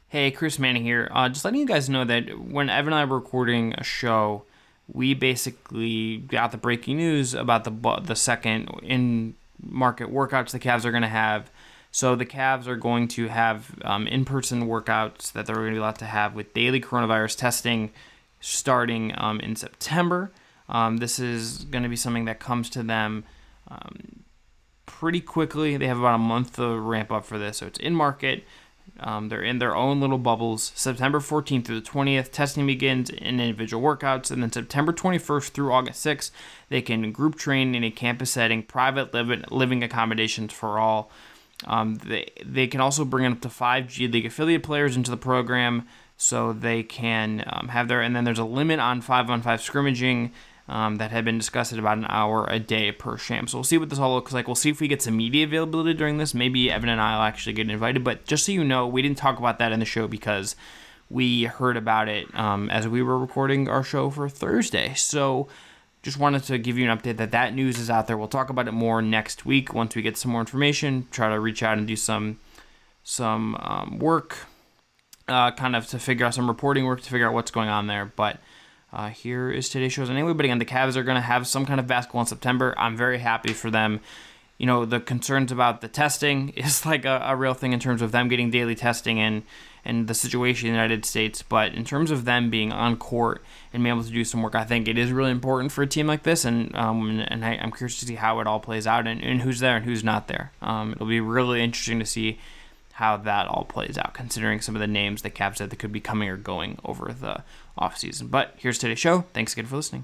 Hey, Chris Manning here. Just letting you guys know that when Evan and I were recording a show, we basically got the breaking news about the second in-market workouts the Cavs are going to have. So the Cavs are going to have in-person workouts that they're going to be allowed to have with daily coronavirus testing starting in September. This is going to be something that comes to them pretty quickly. They have about a month to ramp up for this, so it's in-market. They're in their own little bubbles. September 14th through the 20th, testing begins in individual workouts, and then September 21st through August 6th, they can group train in a campus setting, private living accommodations for all. They can also bring in up to 5 G League affiliate players into the program, so they can have their. And then there's a limit on 5-on-5 scrimmaging that had been discussed at about an hour a day per sham. So we'll see what this all looks like. We'll see if we get some media availability during this. Maybe Evan and I will actually get invited. But just so you know, we didn't talk about that in the show because we heard about it as we were recording our show for Thursday. So just wanted to give you an update that news is out there. We'll talk about it more next week once we get some more information. Try to reach out and do some work, kind of to figure out some reporting work to figure out what's going on there. But here is today's show. Anyway, but again, the Cavs are going to have some kind of basketball in September. I'm very happy for them. You know, the concerns about the testing is like a real thing in terms of them getting daily testing and the situation in the United States. But in terms of them being on court and being able to do some work, I think it is really important for a team like this. And I'm curious to see how it all plays out and who's there and who's not there. It'll be really interesting to see how that all plays out, considering some of the names the Cavs said that could be coming or going over the offseason. But here's today's show. Thanks again for listening.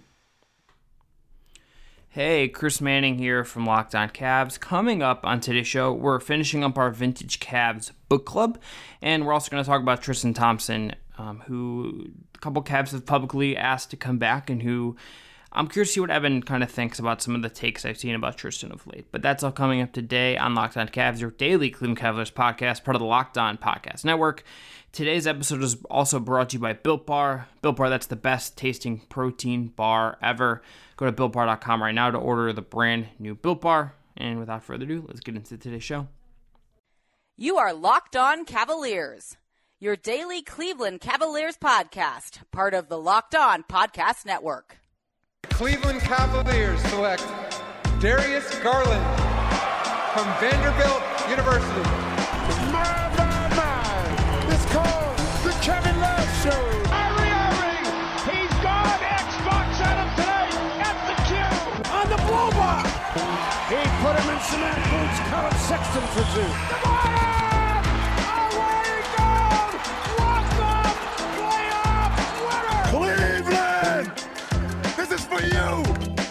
Hey, Chris Manning here from Locked On Cavs. Coming up on today's show, we're finishing up our Vintage Cavs book club, and we're also going to talk about Tristan Thompson, who a couple Cavs have publicly asked to come back, and who I'm curious to see what Evan kind of thinks about some of the takes I've seen about Tristan of late. But that's all coming up today on Locked On Cavs, your daily Cleveland Cavaliers podcast, part of the Locked On Podcast Network. Today's episode is also brought to you by Built Bar. Built Bar, that's the best tasting protein bar ever. Go to BuiltBar.com right now to order the brand new Built Bar. And without further ado, let's get into today's show. You are Locked On Cavaliers, your daily Cleveland Cavaliers podcast, part of the Locked On Podcast Network. Cleveland Cavaliers select Darius Garland from Vanderbilt University. It's called the Kevin Love Show. Irving, he's gone. Xbox at him today at the cue. On the blow by. He put him in cement boots. Colin Sexton for two. Cleveland! This is for you!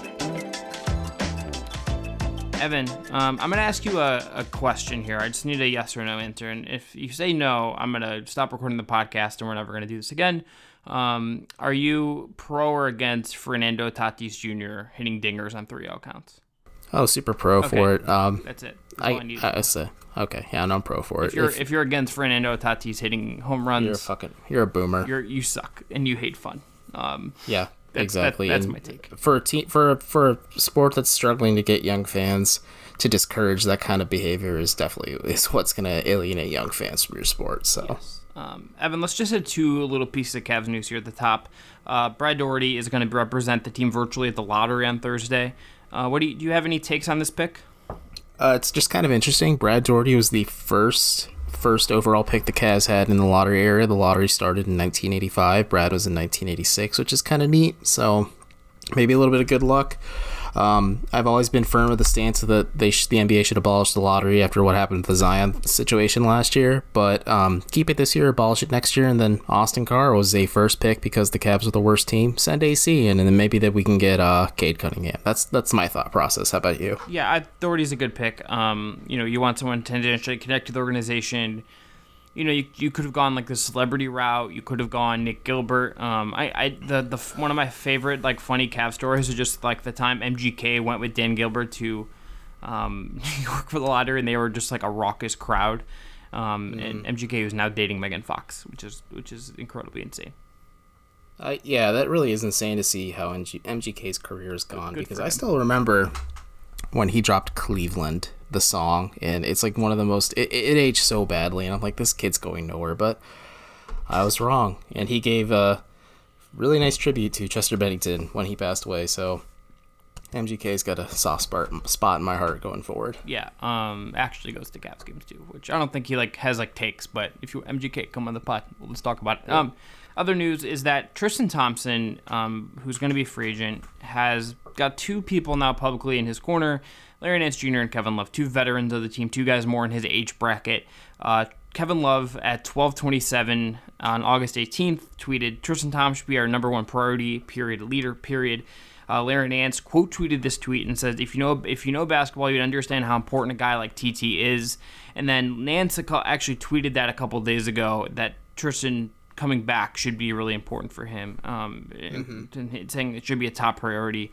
Evan, I'm going to ask you a question here. I just need a yes or no answer. And if you say no, I'm going to stop recording the podcast and we're never going to do this again. Are you pro or against Fernando Tatis Jr. hitting dingers on 3-0 counts? Oh, super pro for it. That's it. That's all I need. Okay, yeah, no, I'm pro for it. If you're against Fernando Tatis hitting home runs, you're a boomer. You suck and you hate fun. Yeah. Exactly. That's my take. For a sport that's struggling to get young fans to discourage that kind of behavior is what's going to alienate young fans from your sport. So, yes. Evan, let's just hit two little pieces of Cavs news here at the top. Brad Daugherty is going to represent the team virtually at the lottery on Thursday. Do you have any takes on this pick? It's just kind of interesting. Brad Daugherty was the first overall pick the Cavs had in the lottery era. The lottery started in 1985. Brad was in 1986, which is kind of neat. So maybe a little bit of good luck. I've always been firm with the stance that the NBA should abolish the lottery after what happened with the Zion situation last year. But keep it this year, abolish it next year, and then Austin Carr was a first pick because the Cavs were the worst team. Send AC in, and then maybe that we can get Cade Cunningham. That's my thought process. How about you? Yeah, Daugherty's a good pick. You want someone tangentially connect to the organization. You could have gone like the celebrity route. You could have gone Nick Gilbert. One of my favorite like funny Cavs stories is just like the time MGK went with Dan Gilbert to New York for the lottery, and they were just like a raucous crowd. And MGK is now dating Megan Fox, which is incredibly insane. Yeah, that really is insane to see how MGK's career is gone, because I still remember when he dropped Cleveland, the song, and it's like one of the most, it aged so badly, and I'm like, this kid's going nowhere. But I was wrong. And he gave a really nice tribute to Chester Bennington when he passed away. So MGK's got a soft spot in my heart going forward. Yeah, actually goes to Cavs games too, which I don't think he has takes, but if you MGK come on the pod, let's talk about it. Yeah. Other news is that Tristan Thompson, who's going to be a free agent, has got two people now publicly in his corner, Larry Nance Jr. and Kevin Love, two veterans of the team, two guys more in his age bracket. Kevin Love at 12:27 on August 18th tweeted, "Tristan Thompson should be our number one priority, period, leader, period." Larry Nance quote tweeted this tweet and says, if you know basketball, you'd understand how important a guy like TT is. And then Nance actually tweeted that a couple of days ago, that Tristan coming back should be really important for him, saying it should be a top priority.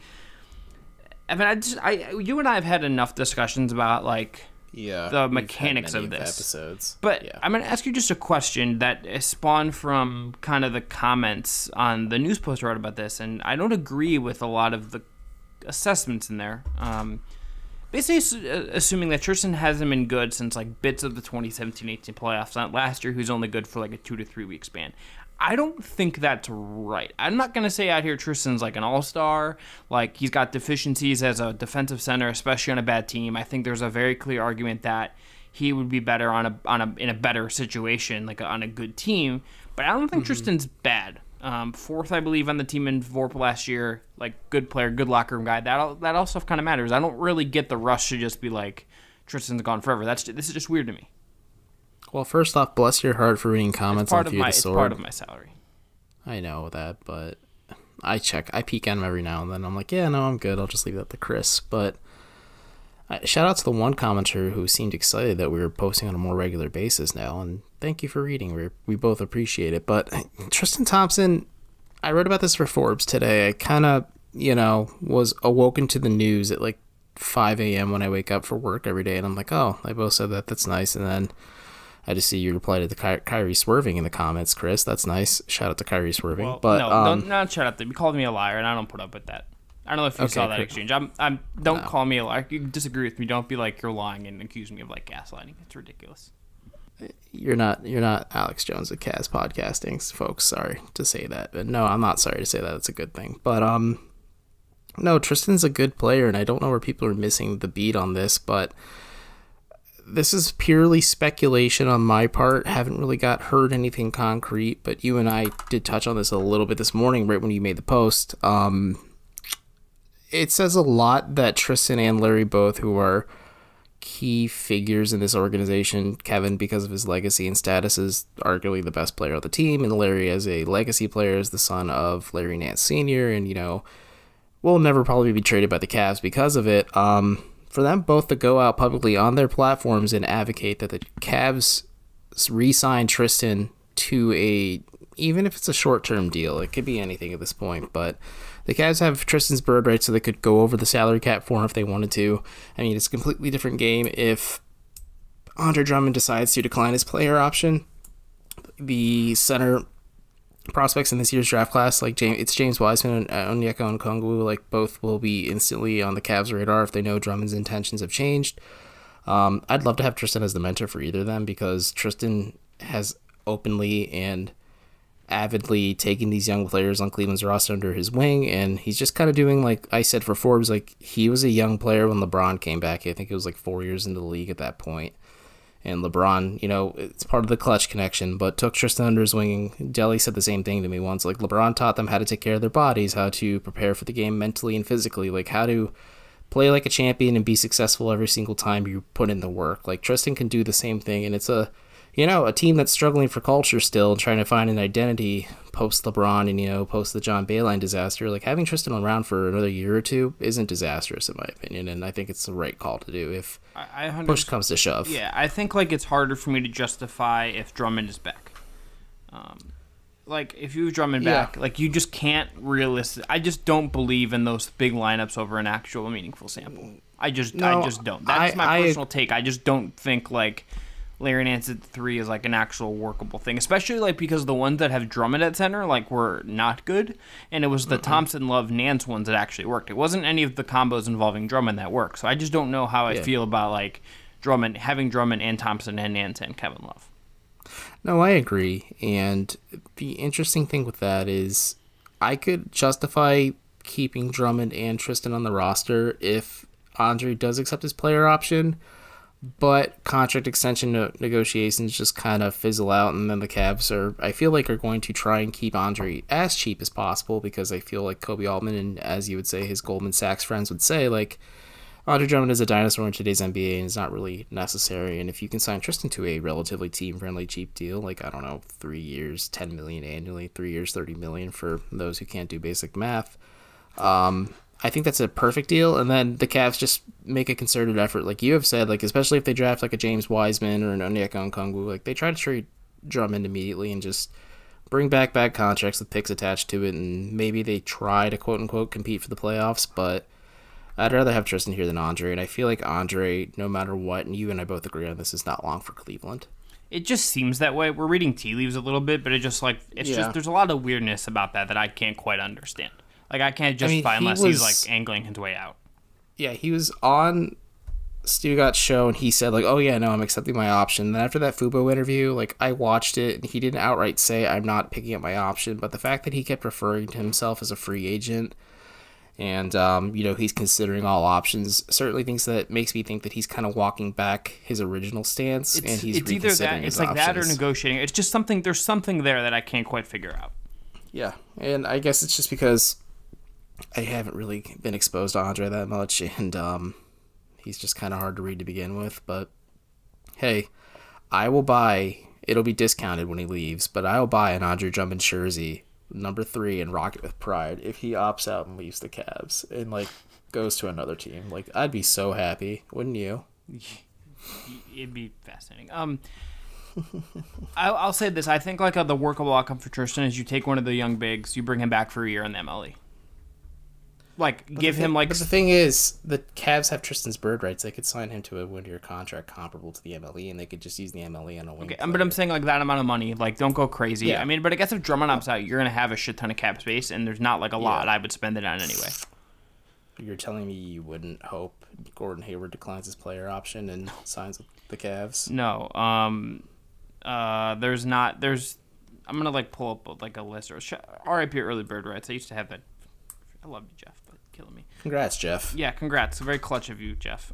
I mean, you and I have had enough discussions about the mechanics of this episodes. But yeah. I'm going to ask you just a question that spawned from kind of the comments on the news post I wrote about this, and I don't agree with a lot of the assessments in there. Basically assuming that Tristan hasn't been good since bits of the 2017-18 playoffs, not last year, who's only good for a 2 to 3 week span. I don't think that's right. I'm not going to say out here Tristan's an all-star, he's got deficiencies as a defensive center, especially on a bad team. I think there's a very clear argument that he would be better in a better situation, on a good team. But I don't think Tristan's bad. Fourth, I believe, on the team in VORP last year. Good player, good locker room guy. That all stuff kind of matters. I don't really get the rush to just be Tristan's gone forever. This is just weird to me. Well, first off, bless your heart for reading comments on Fear the Sword. It's part of my salary. I know that, but I peek at them every now and then. I'm yeah, no, I'm good. I'll just leave that to Chris. But shout out to the one commenter who seemed excited that we were posting on a more regular basis now, and thank you for reading. We both appreciate it. But Tristan Thompson, I wrote about this for Forbes today. I kind of, was awoken to the news at 5 a.m. when I wake up for work every day, and I'm oh, they both said that. That's nice. And then I just see you reply to the Kyrie Swerving in the comments, Chris. That's nice. Shout out to Kyrie Swerving. Well, but don't shout out. You called me a liar, and I don't put up with that. I don't know if you saw that exchange. Don't call me a liar. You disagree with me. Don't be you're lying and accuse me of gaslighting. It's ridiculous. You're not Alex Jones of Kaz Podcasting, folks. Sorry to say that, but no, I'm not sorry to say that. It's a good thing. But no, Tristan's a good player, and I don't know where people are missing the beat on this, but this is purely speculation on my part. Haven't really heard anything concrete, but you and I did touch on this a little bit this morning, right when you made the post. It says a lot that Tristan and Larry both, who are key figures in this organization, Kevin, because of his legacy and status, is arguably the best player on the team, and Larry, as a legacy player, is the son of Larry Nance Sr., and, will never probably be traded by the Cavs because of it. For them both to go out publicly on their platforms and advocate that the Cavs re-sign Tristan to even if it's a short-term deal, it could be anything at this point, but the Cavs have Tristan's bird rights, so they could go over the salary cap for him if they wanted to. I mean, it's a completely different game if Andre Drummond decides to decline his player option. The center prospects in this year's draft class, James Wiseman and Onyeka Okongwu, both will be instantly on the Cavs' radar if they know Drummond's intentions have changed. I'd love to have Tristan as the mentor for either of them, because Tristan has openly and avidly taken these young players on Cleveland's roster under his wing, and he's just kind of doing, I said for Forbes, he was a young player when LeBron came back. I think it was 4 years into the league at that point. And LeBron, it's part of the clutch connection, but took Tristan under his wing. Delly said the same thing to me once. LeBron taught them how to take care of their bodies, how to prepare for the game mentally and physically, how to play like a champion and be successful every single time you put in the work. Tristan can do the same thing, and it's a team that's struggling for culture still, trying to find an identity post LeBron and, post the John Beilein disaster. Having Tristan around for another year or two isn't disastrous in my opinion, and I think it's the right call to do if push comes to shove. Yeah, I think it's harder for me to justify if Drummond is back. If you have Drummond back, you just can't I just don't believe in those big lineups over an actual meaningful sample. I just don't. That's my personal take. I just don't think Larry Nance at 3 is an actual workable thing, especially because the ones that have Drummond at center were not good, and it was the Thompson, Love, Nance ones that actually worked. It wasn't any of the combos involving Drummond that worked. So I just don't know how I feel about having Drummond and Thompson and Nance and Kevin Love. No, I agree. And the interesting thing with that is I could justify keeping Drummond and Tristan on the roster if Andre does accept his player option, but contract extension negotiations just kind of fizzle out, and then the Cavs I feel like are going to try and keep Andre as cheap as possible, because I feel like Kobe Altman, and as you would say, his Goldman Sachs friends would say, like, Andre Drummond is a dinosaur in today's NBA and is not really necessary. And if you can sign Tristan to a relatively team-friendly cheap deal, like, I don't know, 3 years, $10 million annually, 3 years, $30 million for those who can't do basic math, I think that's a perfect deal. And then the Cavs just make a concerted effort, like you have said, like, especially if they draft like a James Wiseman or an Onyeka Okongwu, like, they try to trade Drummond immediately and just bring back bad contracts with picks attached to it, and maybe they try to quote-unquote compete for the playoffs, but I'd rather have Tristan here than Andre, and I feel like Andre, no matter what, and you and I both agree on this, is not long for Cleveland. It just seems that way. We're reading tea leaves a little bit, but just there's a lot of weirdness about that I can't quite understand. Like, I can't justify unless he's like angling his way out. Yeah, he was on Stugat's show and he said, like, oh yeah, no, I'm accepting my option. And then after that Fubo interview, like, I watched it and he didn't outright say I'm not picking up my option, but the fact that he kept referring to himself as a free agent and, he's considering all options, certainly makes me think that he's kind of walking back his original stance, and he's it's either that, it's like options. that or negotiating. It's just there's something there that I can't quite figure out. Yeah, and I guess it's just because I haven't really been exposed to Andre that much, and he's just kind of hard to read to begin with. But hey, I will buy. It'll be discounted when he leaves, but I will buy an Andre Drummond jersey, number 3, and rock it with pride if he opts out and leaves the Cavs and like goes to another team. Like, I'd be so happy, wouldn't you? It'd be fascinating. I'll say this: I think like the workable outcome for Tristan is you take one of the young bigs, you bring him back for a year in the MLE. Like, give him like. But the thing is, the Cavs have Tristan's bird rights. They could sign him to a 1-year contract comparable to the MLE, and they could just use the MLE on a wing. Okay, but I'm saying like that amount of money. Like, don't go crazy. Yeah. I mean, but I guess if Drummond opts out, you're gonna have a shit ton of cap space, and there's not like a lot I would spend it on anyway. You're telling me you wouldn't hope Gordon Hayward declines his player option and signs with the Cavs? No. There's not. I'm gonna like pull up like a list or RIP early bird rights. I used to have that. I love you, Jeff, but killing me. Congrats, Jeff. Yeah, congrats. Very clutch of you, Jeff.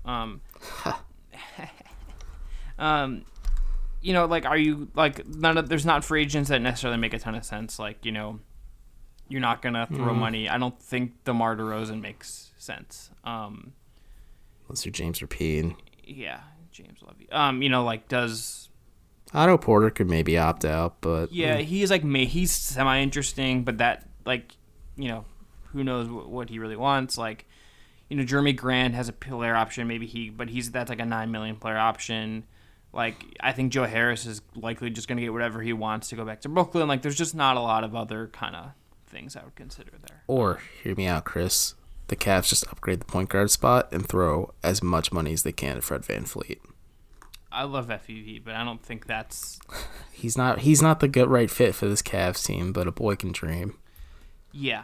Like, are you like there's not free agents that necessarily make a ton of sense. Like, you're not gonna throw money. I don't think DeMar DeRozan makes sense. Unless you're James Rapine. Yeah, James love you. Like, does Otto Porter could maybe opt out, but yeah, he's like he's semi interesting, but that who knows what he really wants. Like, Jeremy Grant has a player option, that's like a $9 million player option. Like, I think Joe Harris is likely just going to get whatever he wants to go back to Brooklyn. Like, there's just not a lot of other kind of things I would consider there. Or, hear me out, Chris, the Cavs just upgrade the point guard spot and throw as much money as they can at Fred VanVleet. I love FEV, but I don't think that's... He's not the good right fit for this Cavs team, but a boy can dream. Yeah.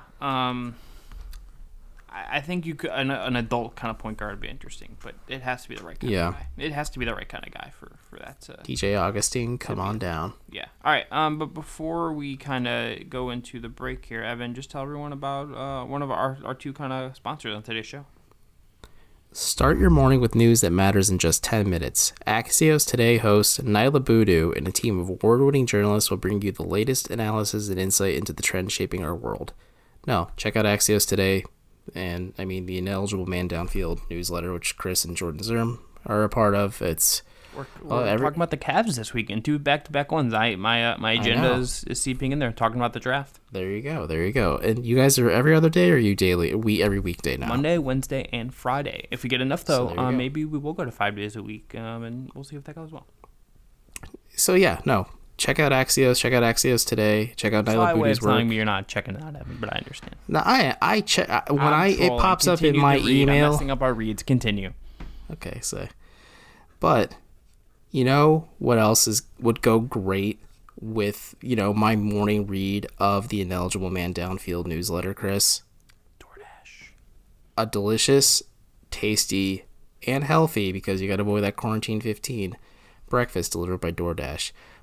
I think you could an adult kind of point guard would be interesting, but it has to be the right kind of guy. It has to be the right kind of guy for that to... DJ Augustine, come on down. Yeah. All right. But before we kind of go into the break here, Evan, just tell everyone about one of our two kind of sponsors on today's show. Start your morning with news that matters in just 10 minutes. Axios Today host Nyla Boodoo and a team of award-winning journalists will bring you the latest analysis and insight into the trends shaping our world. No, check out Axios Today, and I mean the Ineligible Man Downfield newsletter, which Chris and Jordan Zerm are a part of. We're talking about the Cavs this weekend, 2 back-to-back ones. My agenda is seeping in there, talking about the draft. There you go. And you guys are every other day, or are you daily? Every weekday now? Monday, Wednesday, and Friday. If we get enough, though, maybe we will go to 5 days a week, and we'll see if that goes well. So, yeah, no. Check out Axios. Check out Axios Today. Check out Nyla Boodoo's work. Telling me you're not checking it out, Evan, but I understand. No, I check. It pops up in my email. I'm messing up our reads. Continue. Okay, so. But... You know what else would go great with, my morning read of the Ineligible Man Downfield newsletter, Chris? DoorDash. A delicious, tasty, and healthy, because you got to avoid that quarantine 15, breakfast delivered by DoorDash.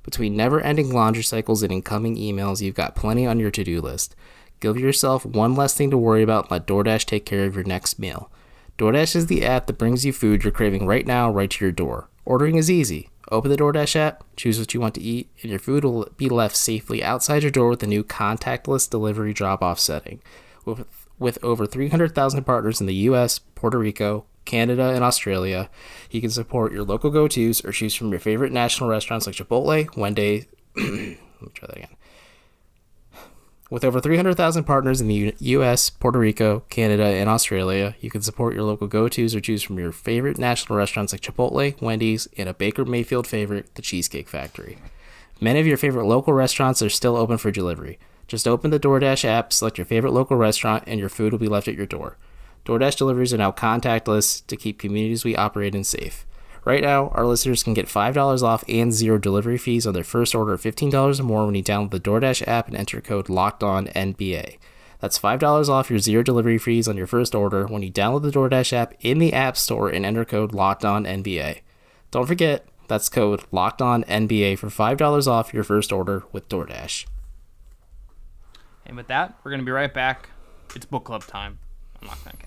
Between never-ending laundry cycles and incoming emails, you've got plenty on your to-do list. Give yourself one less thing to worry about and let DoorDash take care of your next meal. DoorDash is the app that brings you food you're craving right now, right to your door. Ordering is easy. Open the DoorDash app, choose what you want to eat, and your food will be left safely outside your door with the new contactless delivery drop-off setting. With over 300,000 partners in the U.S., Puerto Rico, Canada, and Australia, you can support your local go-tos or choose from your favorite national restaurants like Chipotle, Wendy's. Let me try that again. With over 300,000 partners in the U.S., Puerto Rico, Canada, and Australia, you can support your local go-tos or choose from your favorite national restaurants like Chipotle, Wendy's, and a Baker Mayfield favorite, the Cheesecake Factory. Many of your favorite local restaurants are still open for delivery. Just open the DoorDash app, select your favorite local restaurant, and your food will be left at your door. DoorDash deliveries are now contactless to keep communities we operate in safe. Right now, our listeners can get $5 off and 0 delivery fees on their first order of $15 or more when you download the DoorDash app and enter code LOCKEDONNBA. That's $5 off your 0 delivery fees on your first order when you download the DoorDash app in the App Store and enter code LOCKEDONNBA. Don't forget, that's code LOCKEDONNBA for $5 off your first order with DoorDash. And with that, we're going to be right back. It's book club time on Locked On Cavs.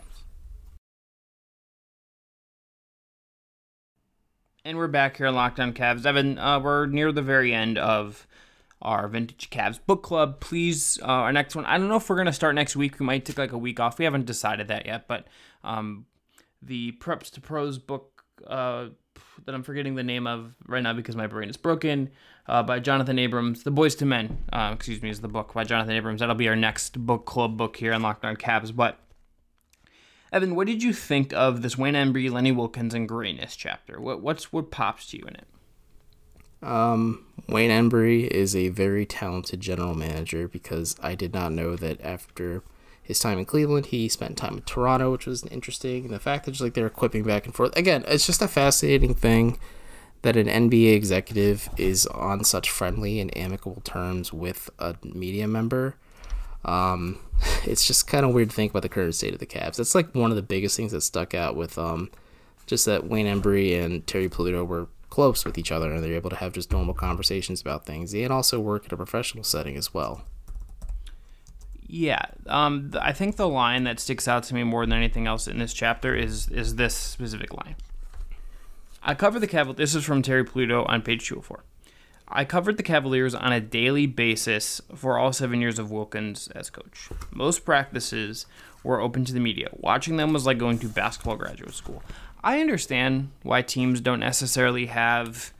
And we're back here on Locked On Cavs. Evan, we're near the very end of our Vintage Cavs book club. Please, our next one, I don't know if we're going to start next week. We might take like a week off. We haven't decided that yet, but the Preps to Pros book that I'm forgetting the name of right now because my brain is broken, by Jonathan Abrams, The Boys to Men, is the book by Jonathan Abrams. That'll be our next book club book here on Locked On Cavs. But Evan, what did you think of this Wayne Embry, Lenny Wilkens, and Greatness chapter? What pops to you in it? Wayne Embry is a very talented general manager because I did not know that after his time in Cleveland, he spent time in Toronto, which was interesting. And the fact that they're equipping back and forth. Again, it's just a fascinating thing that an NBA executive is on such friendly and amicable terms with a media member. It's just kind of weird to think about the current state of the Cavs. That's like one of the biggest things that stuck out with just that Wayne Embry and Terry Pluto were close with each other and they're able to have just normal conversations about things and also work in a professional setting as well. Yeah, I think the line that sticks out to me more than anything else in this chapter is this specific line. I cover the Cavaliers. This is from Terry Pluto on page 204. I covered the Cavaliers on a daily basis for all 7 years of Wilkins as coach. Most practices were open to the media. Watching them was like going to basketball graduate school. I understand why teams don't necessarily have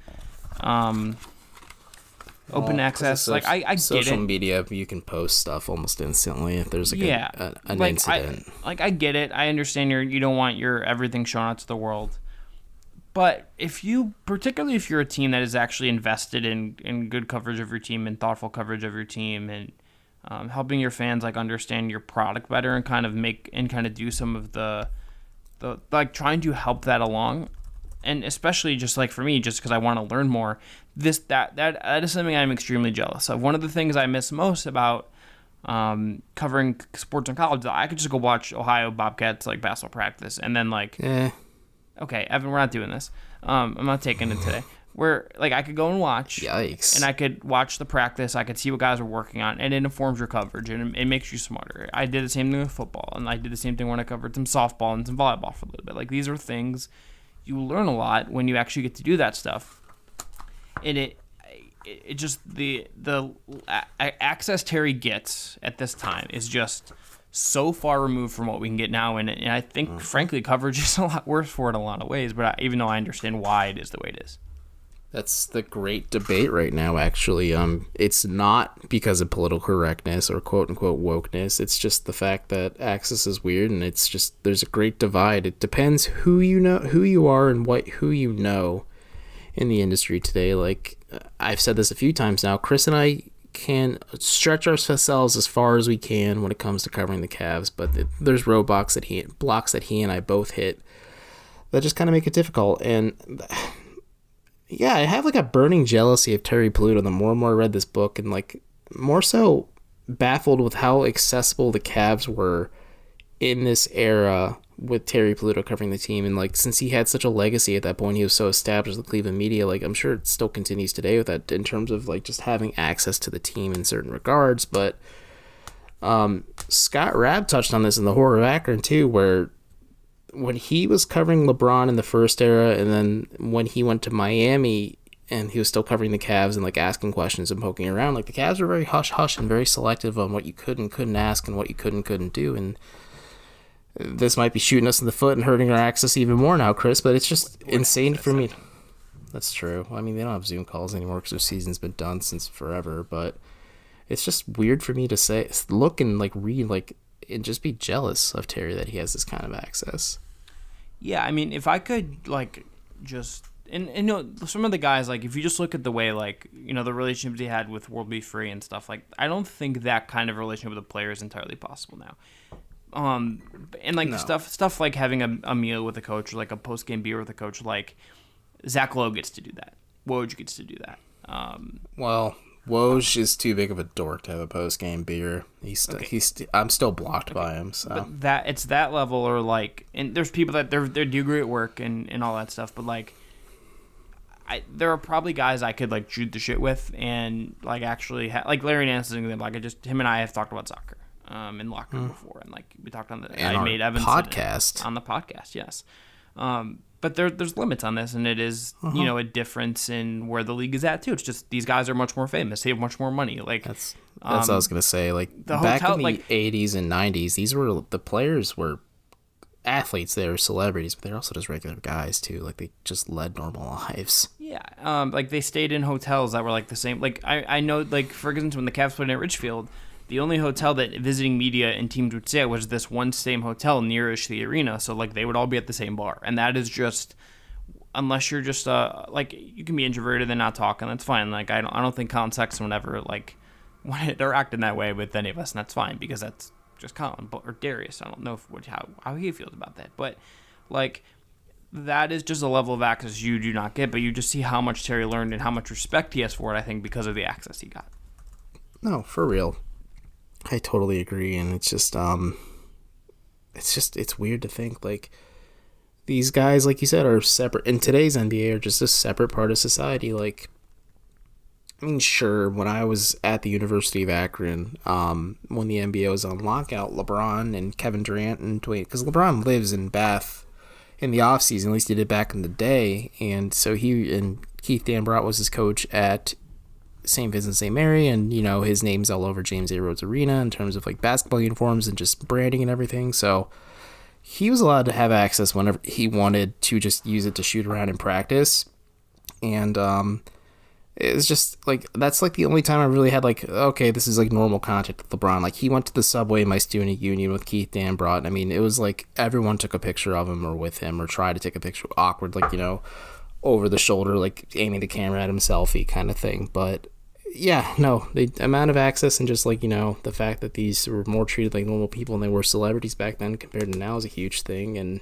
open access. Like I get it. Social media, you can post stuff almost instantly if there's an incident. I get it. I understand you don't want your everything shown out to the world. But particularly if you're a team that is actually invested in good coverage of your team and thoughtful coverage of your team and helping your fans like understand your product better and kind of do some of the like trying to help that along, and especially just like for me, just because I want to learn more, that is something I'm extremely jealous of. One of the things I miss most about covering sports in college, I could just go watch Ohio Bobcats like basketball practice and then like. Okay, Evan, we're not doing this. I'm not taking it today. Where like I could go and watch. Yikes. And I could watch the practice. I could see what guys are working on, and it informs your coverage, and it makes you smarter. I did the same thing with football, and I did the same thing when I covered some softball and some volleyball for a little bit. Like these are things you learn a lot when you actually get to do that stuff. And it just the access Terry gets at this time is just so far removed from what we can get now, and I think, frankly, coverage is a lot worse for it in a lot of ways, but even though I understand why it is the way it is. That's the great debate right now, actually. It's not because of political correctness or quote-unquote wokeness. It's just the fact that access is weird, and it's just there's a great divide. It depends who you are and who you know in the industry today. Like, I've said this a few times now, Chris and I can stretch ourselves as far as we can when it comes to covering the Cavs, but there's blocks that he and I both hit that just kind of make it difficult. And yeah, I have like a burning jealousy of Terry Pluto the more and more I read this book, and like more so baffled with how accessible the Cavs were in this era with Terry Pluto covering the team, and like since he had such a legacy at that point, he was so established in the Cleveland media. Like I'm sure it still continues today with that in terms of like just having access to the team in certain regards. But Scott Rabb touched on this in the Horror of Akron too, where when he was covering LeBron in the first era, and then when he went to Miami and he was still covering the Cavs and like asking questions and poking around, like the Cavs were very hush-hush and very selective on what you could and couldn't ask and what you could and couldn't do. And this might be shooting us in the foot and hurting our access even more now, Chris, but it's just insane for me. That's true. I mean, they don't have Zoom calls anymore because their season's been done since forever, but it's just weird for me to say, look and like read, like, and just be jealous of Terry that he has this kind of access. Yeah, I mean, if I could, like, just... And you know, some of the guys, like, if you just look at the way, like, you know, the relationships he had with World Be Free and stuff, like, I don't think that kind of relationship with a player is entirely possible now. And, like, stuff like having a meal with a coach or, like, a post-game beer with a coach, like, Zach Lowe gets to do that. Woj gets to do that. Well, Woj is too big of a dork to have a post-game beer. I'm still blocked by him, so. But it's that level, or, like, and there's people that they do great work and all that stuff, but, like, there are probably guys I could like shoot the shit with and like actually like Larry Nance is an example. Like him and I have talked about soccer in locker room before, and like we talked on the podcast on the podcast, yes. But there's limits on this, and it is you know a difference in where the league is at too. It's just these guys are much more famous. They have much more money. Like that's what I was gonna say. Like back in the 80s and 90s, the players were athletes. They were celebrities, but they're also just regular guys too. Like they just led normal lives. Yeah, like they stayed in hotels that were like the same. Like I know, like for instance, when the Cavs played at Ridgefield, the only hotel that visiting media and teams would stay at was this one same hotel nearish the arena. So like they would all be at the same bar, and that is just unless you're just like you can be introverted and not talk, and that's fine. Like I don't think Colin Sexton would ever like want to interact in that way with any of us, and that's fine because that's just Colin or Darius. I don't know how he feels about that, but like that is just a level of access you do not get. But you just see how much Terry learned and how much respect he has for it. I think because of the access he got. No, for real, I totally agree, and it's just it's weird to think like these guys, like you said, are separate in today's NBA, are just a separate part of society. Like, I mean, sure, when I was at the University of Akron, when the NBA was on lockout, LeBron and Kevin Durant and Dwayne, because LeBron lives in Bath in the offseason, at least he did back in the day, and so he and Keith Dambrot was his coach at St. Vincent St. Mary, and, you know, his name's all over James A. Rhodes Arena in terms of, like, basketball uniforms and just branding and everything, so he was allowed to have access whenever he wanted to just use it to shoot around in practice, and, it's just, like, that's, like, the only time I really had, like, okay, this is, like, normal contact with LeBron. Like, he went to the subway in my student union with Keith Dambrot. I mean, it was, like, everyone took a picture of him or with him or tried to take a picture, awkward, like, you know, over the shoulder, like, aiming the camera at him, selfie kind of thing. But, yeah, no, the amount of access and just, like, you know, the fact that these were more treated like normal people and they were celebrities back then compared to now is a huge thing, and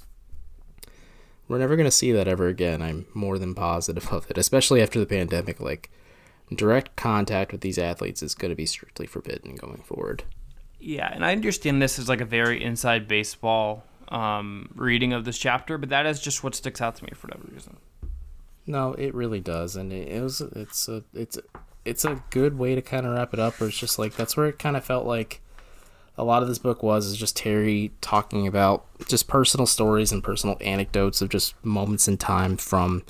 we're never going to see that ever again. I'm more than positive of it, especially after the pandemic. Like, direct contact with these athletes is going to be strictly forbidden going forward. Yeah, and I understand this is like a very inside baseball reading of this chapter, but that is just what sticks out to me for whatever reason. No, it really does, and it's a good way to kind of wrap it up. Where it's just like that's where it kind of felt like a lot of this book is just Terry talking about just personal stories and personal anecdotes of just moments in time from,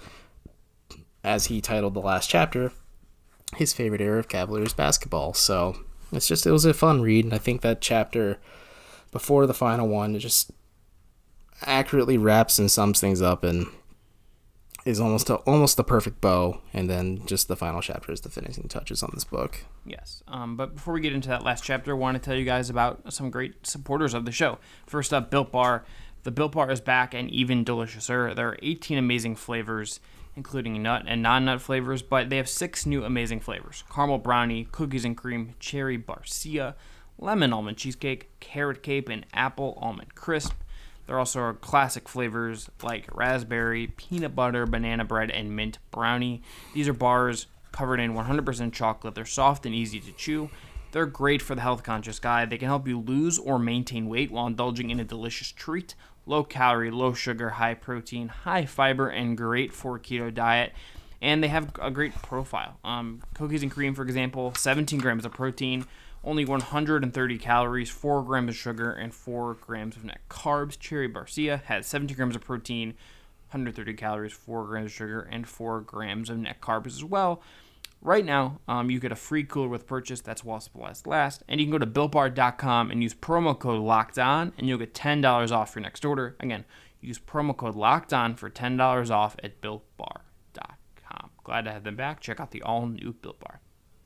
as he titled the last chapter, his favorite era of Cavaliers basketball. So it was a fun read, and I think that chapter before the final one, it just accurately wraps and sums things up and is almost the perfect bow, and then just the final chapter is the finishing touches on this book. Yes, but before we get into that last chapter, I want to tell you guys about some great supporters of the show. First up, Built Bar. The Built Bar is back and even deliciouser. There are 18 amazing flavors, including nut and non-nut flavors, but they have 6 new amazing flavors: caramel brownie, cookies and cream, cherry barcia, lemon almond cheesecake, carrot cake, and apple almond crisp. There also are classic flavors like raspberry, peanut butter, banana bread, and mint brownie. These are bars covered in 100% chocolate. They're soft and easy to chew. They're great for the health-conscious guy. They can help you lose or maintain weight while indulging in a delicious treat. Low-calorie, low-sugar, high-protein, high-fiber, and great for a keto diet. And they have a great profile. Cookies and cream, for example, 17 grams of protein, only 130 calories, 4 grams of sugar, and 4 grams of net carbs. Cherry Barcia has 17 grams of protein, 130 calories, 4 grams of sugar, and 4 grams of net carbs as well. Right now, you get a free cooler with purchase. That's while supplies last. And you can go to BuiltBar.com and use promo code LOCKEDON, and you'll get $10 off your next order. Again, use promo code LOCKEDON for $10 off at BuiltBar.com. Glad to have them back. Check out the all-new Built Bar.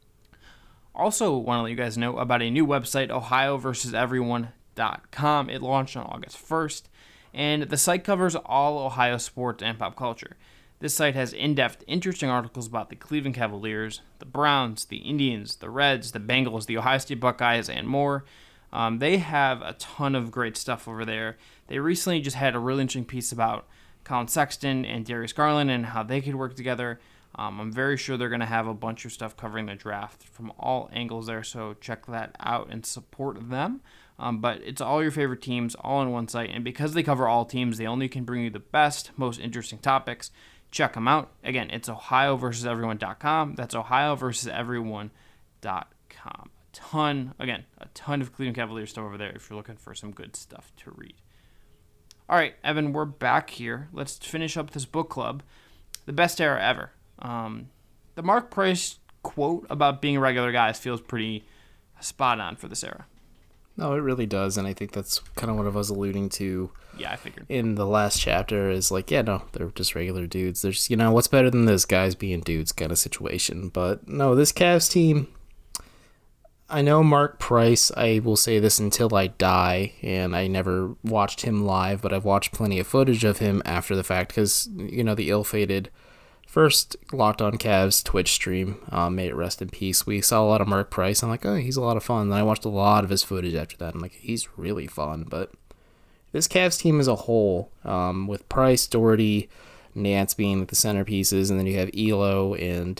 Also, want to let you guys know about a new website, OhioVersusEveryone.com. It launched on August 1st, and the site covers all Ohio sports and pop culture. This site has in-depth, interesting articles about the Cleveland Cavaliers, the Browns, the Indians, the Reds, the Bengals, the Ohio State Buckeyes, and more. They have a ton of great stuff over there. They recently just had a really interesting piece about Colin Sexton and Darius Garland and how they could work together. I'm very sure they're going to have a bunch of stuff covering the draft from all angles there, so check that out and support them. But it's all your favorite teams all on one site, and because they cover all teams, they only can bring you the best, most interesting topics. Check them out. Again, it's OhioVersusEveryone.com. That's OhioVersusEveryone.com. A ton of Cleveland Cavaliers stuff over there if you're looking for some good stuff to read. All right, Evan, we're back here. Let's finish up this book club. The best era ever. The Mark Price quote about being regular guys feels pretty spot on for this era. No, it really does, and I think that's kind of what I was alluding to. Yeah, I figured. In the last chapter is like, yeah, no, they're just regular dudes. There's, what's better than this, guys being dudes kind of situation. But no, this Cavs team, I know Mark Price, I will say this until I die, and I never watched him live, but I've watched plenty of footage of him after the fact because, the ill-fated first Locked On Cavs Twitch stream, may it rest in peace. We saw a lot of Mark Price. I'm like, oh, he's a lot of fun. Then I watched a lot of his footage after that. I'm like, he's really fun. But this Cavs team as a whole, with Price, Doherty, Nance being the centerpieces, and then you have Elo and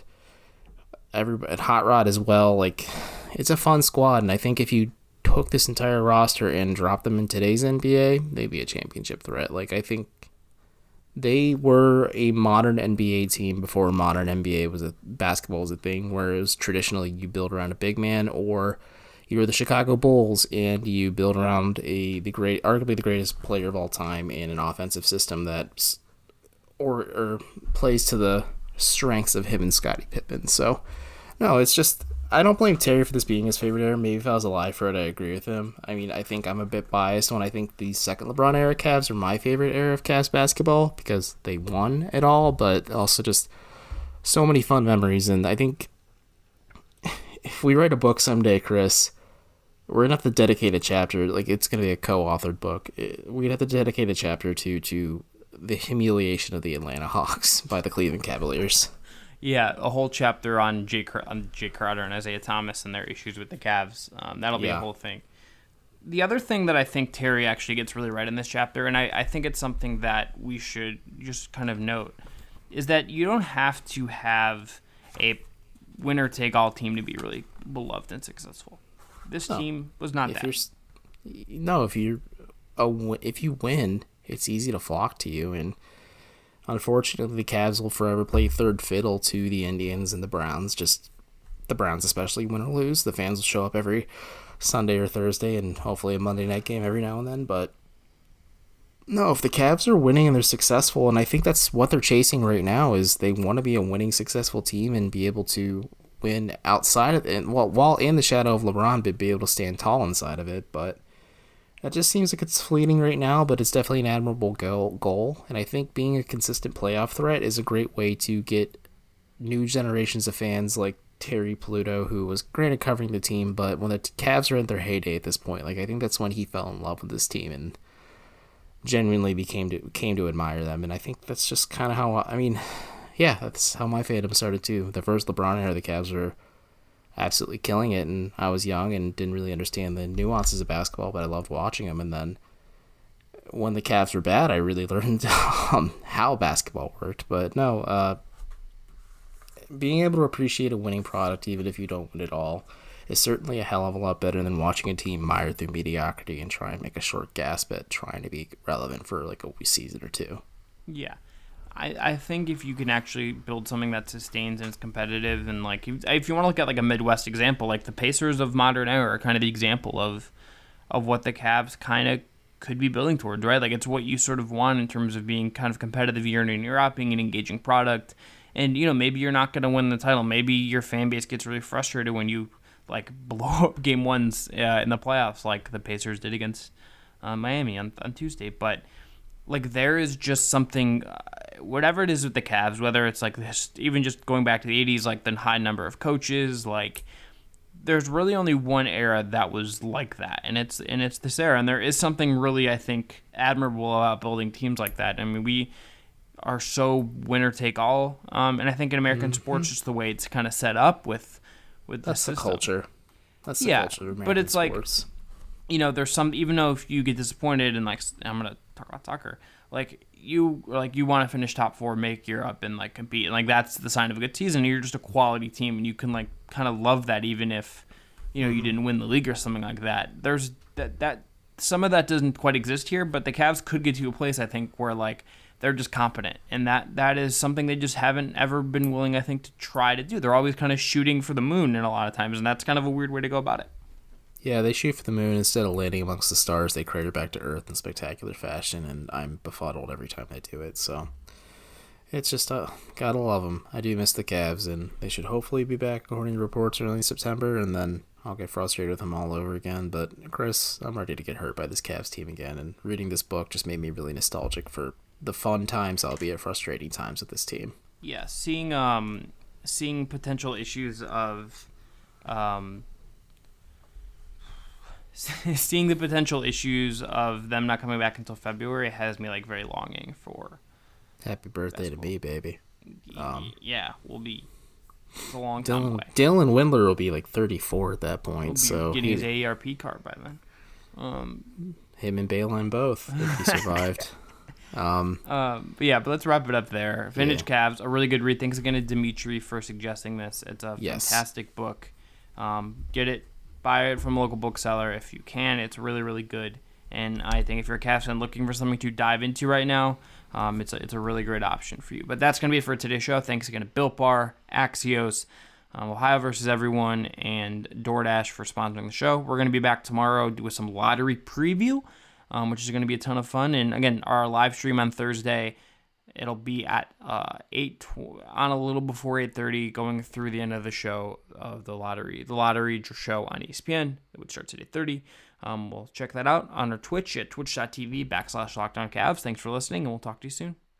Hot Rod as well. Like, it's a fun squad, and I think if you took this entire roster and dropped them in today's NBA, they'd be a championship threat. Like, I think they were a modern NBA team before modern NBA basketball was a thing, where it was traditionally you build around a big man, or you were the Chicago Bulls and you build around arguably the greatest player of all time in an offensive system that or plays to the strengths of him and Scottie Pippen. So no, it's just, I don't blame Terry for this being his favorite era. Maybe if I was alive for it, I agree with him. I mean, I think I'm a bit biased when I think the second LeBron era Cavs are my favorite era of Cavs basketball because they won it all, but also just so many fun memories. And I think if we write a book someday, Chris, we're going to have to dedicate a chapter, like it's going to be a co-authored book. We'd have to dedicate a chapter to the humiliation of the Atlanta Hawks by the Cleveland Cavaliers. Yeah, a whole chapter on Jay Crowder and Isaiah Thomas and their issues with the Cavs. That'll be a whole thing. The other thing that I think Terry actually gets really right in this chapter, and I think it's something that we should just kind of note, is that you don't have to have a winner-take-all team to be really beloved and successful. This team was not that. If you win, it's easy to flock to you, and unfortunately, the Cavs will forever play third fiddle to the Indians and the Browns. Just the Browns, especially, win or lose. The fans will show up every Sunday or Thursday, and hopefully a Monday night game every now and then. But no, if the Cavs are winning and they're successful, and I think that's what they're chasing right now, is they want to be a winning, successful team and be able to win outside of it, while in the shadow of LeBron, but be able to stand tall inside of it. But that just seems like it's fleeting right now, but it's definitely an admirable goal. And I think being a consistent playoff threat is a great way to get new generations of fans like Terry Pluto, who was great at covering the team, but when the Cavs are in their heyday at this point, like I think that's when he fell in love with this team and genuinely came to admire them. And I think that's just kind of how, that's how my fandom started too. The first LeBron era, the Cavs were absolutely killing it, and I was young and didn't really understand the nuances of basketball, but I loved watching them. And then when the Cavs were bad, I really learned how basketball worked. But no, being able to appreciate a winning product, even if you don't win it all, is certainly a hell of a lot better than watching a team mire through mediocrity and try and make a short gasp at trying to be relevant for like a season or two. Yeah. I think if you can actually build something that sustains and is competitive, and like if you want to look at like a Midwest example, like the Pacers of modern era are kind of the example of what the Cavs kind of could be building towards, right? Like it's what you sort of want in terms of being kind of competitive year in and year out, being an engaging product. And, you know, maybe you're not going to win the title. Maybe your fan base gets really frustrated when you like blow up game ones in the playoffs like the Pacers did against Miami on Tuesday. But like there is just something, whatever it is with the Cavs, whether it's like this, even just going back to the 80s, like the high number of coaches, like there's really only one era that was like that, and it's this era. And there is something really, I think, admirable about building teams like that. I mean, we are so winner take all, and I think in American sports, just the way it's kind of set up with that's the culture. That's the culture of American but it's sports. like, you know, there's some, even though if you get disappointed, and like I'm gonna talk about soccer, like you want to finish top 4, make Europe, and like compete, and like that's the sign of a good season. You're just a quality team, and you can like kind of love that, even if you know you didn't win the league or something like that. There's that some of that doesn't quite exist here, but the Cavs could get to a place, I think, where like they're just competent, and that is something they just haven't ever been willing, I think, to try to do. They're always kind of shooting for the moon in a lot of times, and that's kind of a weird way to go about it. Yeah, they shoot for the moon. Instead of landing amongst the stars, they crater back to Earth in spectacular fashion, and I'm befuddled every time they do it. So it's just, gotta love them. I do miss the Cavs, and they should hopefully be back, according to reports, early September, and then I'll get frustrated with them all over again. But, Chris, I'm ready to get hurt by this Cavs team again, and reading this book just made me really nostalgic for the fun times, albeit frustrating times, with this team. Yeah, seeing potential issues of... seeing the potential issues of them not coming back until February has me like very longing for. Happy birthday to me, baby. Yeah, it's a long time away. Dylan Windler will be like 34 at that point, so getting his AARP card by then. Him and Bayline both, if he survived. But let's wrap it up there. Vintage Cavs, a really good read. Thanks again to Dimitri for suggesting this. It's a fantastic book. Get it. Buy it from a local bookseller if you can. It's really, really good. And I think if you're a Cavs fan looking for something to dive into right now, it's a really great option for you. But that's going to be it for today's show. Thanks again to Built Bar, Axios, Ohio versus Everyone, and DoorDash for sponsoring the show. We're going to be back tomorrow with some lottery preview, which is going to be a ton of fun. And again, our live stream on Thursday, it'll be at 8 on a little before 8:30, going through the end of the show of the lottery show on ESPN, which starts at 8:30. We'll check that out on our Twitch at twitch.tv/LockedOnCavs. Thanks for listening, and we'll talk to you soon.